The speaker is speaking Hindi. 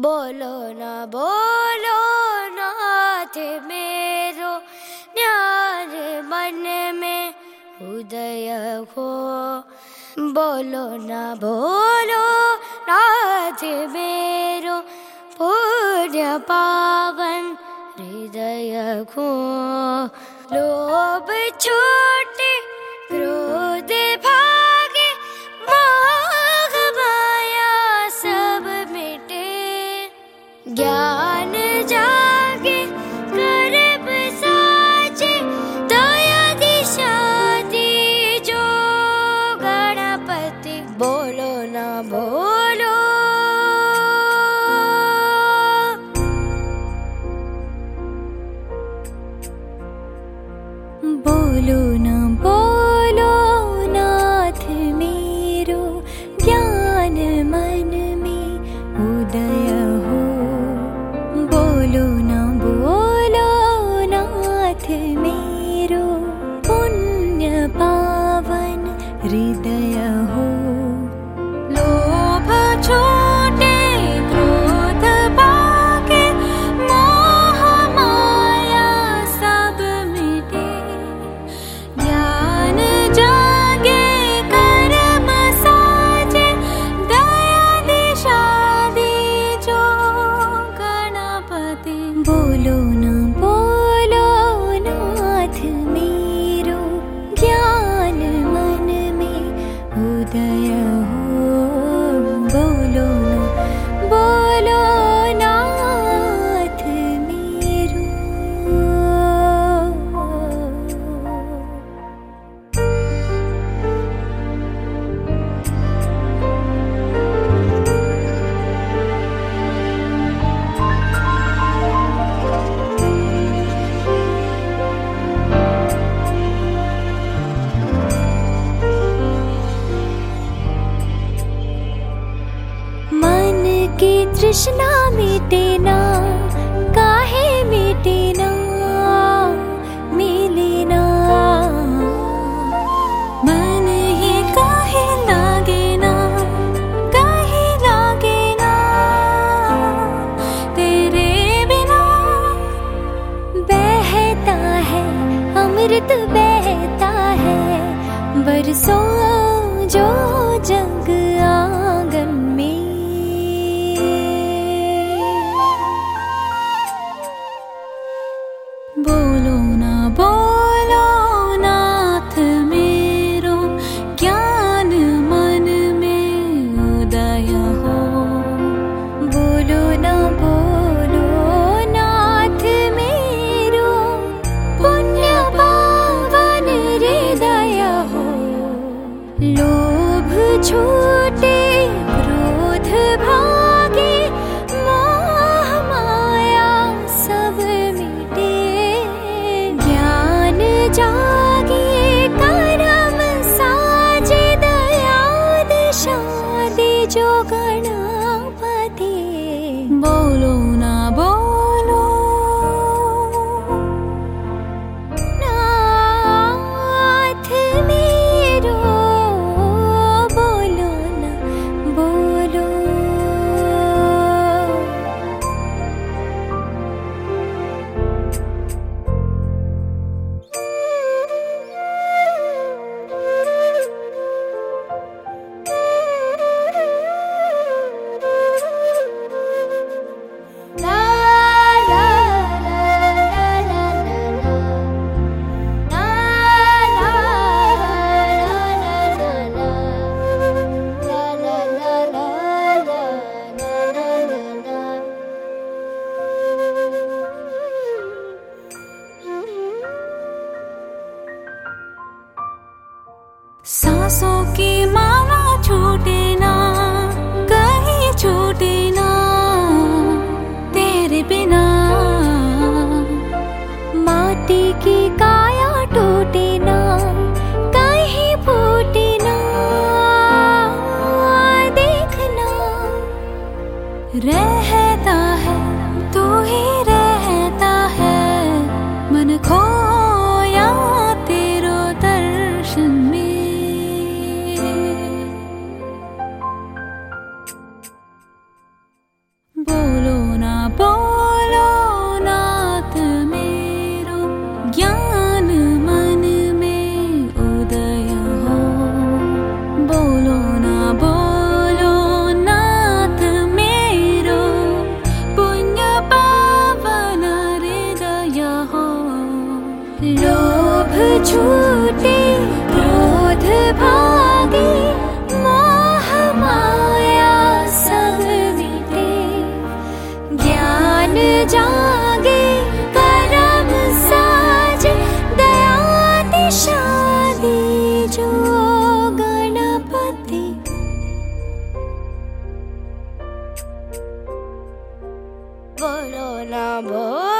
बोलो नाथ मेरो, ज्ञान मन में उदय हो। बोलो नाथ मेरो, पुण्य पावन हृदय को। लोभ छूटे, क्रोध भागे, मोह माया सब मिटे। ज्ञान जागे, कर्म साजे, दया दिशा दीजो गणपति। बोलो ना बोलो, बोलो ना बोलो नाथ मेरो, ज्ञान मन में उदय हो। बोलो ना बोलो नाथ मेरो, पुण्य पावन हृदय हो। लोभ छूटे, क्रोध भागे, मोह माया सब मिटे। ज्ञान जागे, कर्म साजे, दया दिशा दीजो गणपति। बोलो ना बोलो नाथ मेरो, ज्ञान मन में उदय हो। बोलो ना बोलो नाथ मेरो। मन की तृष्णा मिटे ना, काहे मिटे ना, मिले ना। मन ही काहे लागे ना, काहे लागे ना। तेरे बिना बहता है अमृत, बहता है बरसों जो जग आंगन में। बोलो ना बोलो नाथ मेरो, ज्ञान मन में उदय हो। बोलो ना बोलो नाथ मेरो, पुण्य पावन हृदय हो। लोभ छूटे, क्रोध भागे, मोह माया सब मिटे। ज्ञान जागे, कर्म साजे, दया दिशा दीजो गणपति। बोलो ना बोलो नाथ मेरो, बोलो ना बोलो। ला ला ला ला ला ला ला सांसों की माला छूटे ना, कहीं छूटे ना तेरे बिना। माटी की काया टूटे ना, कहीं फूटे ना। देखना रहता है, तू ही रहता है, मन खोया तेरो दर्शन में। बोल जागे करम साजे दया दिशा दीजो गणपति। बोलो ना बोलो